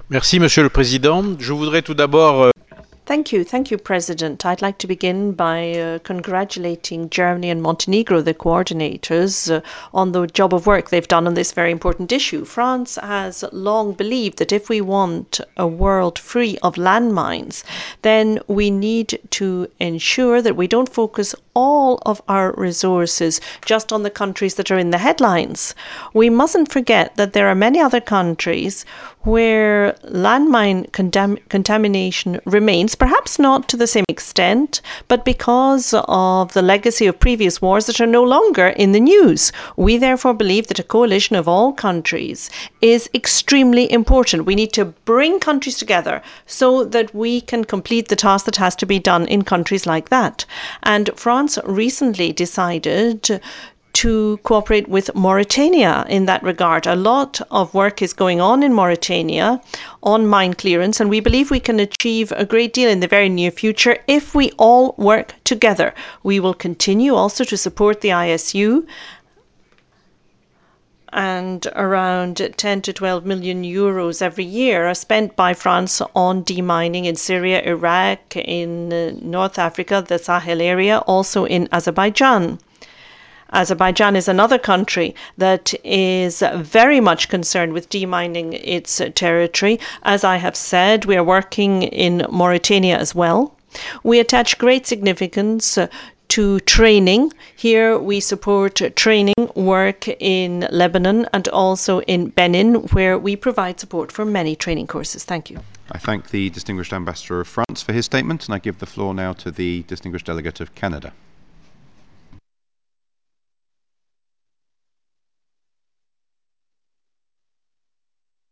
Merci, Monsieur le Président. Je voudrais tout d'abord Thank you, President. I'd like to begin by congratulating Germany and Montenegro, the coordinators, on the job of work they've done on this very important issue. France has long believed that if we want a world free of landmines, then we need to ensure that we don't focus all of our resources just on the countries that are in the headlines. We mustn't forget that there are many other countries where landmine contamination remains, perhaps not to the same extent, but because of the legacy of previous wars that are no longer in the news. We therefore believe that a coalition of all countries is extremely important. We need to bring countries together so that we can complete the task that has to be done in countries like that. And France recently decided to cooperate with Mauritania in that regard. A lot of work is going on in Mauritania on mine clearance, and we believe we can achieve a great deal in the very near future if we all work together. We will continue also to support the ISU, and around 10 to 12 million euros every year are spent by France on demining in Syria, Iraq, in North Africa, the Sahel area, also in Azerbaijan. Azerbaijan is another country that is very much concerned with demining its territory. As I have said, we are working in Mauritania as well. We attach great significance to training. Here we support training work in Lebanon and also in Benin, where we provide support for many training courses. Thank you. I thank the Distinguished Ambassador of France for his statement, and I give the floor now to the Distinguished Delegate of Canada.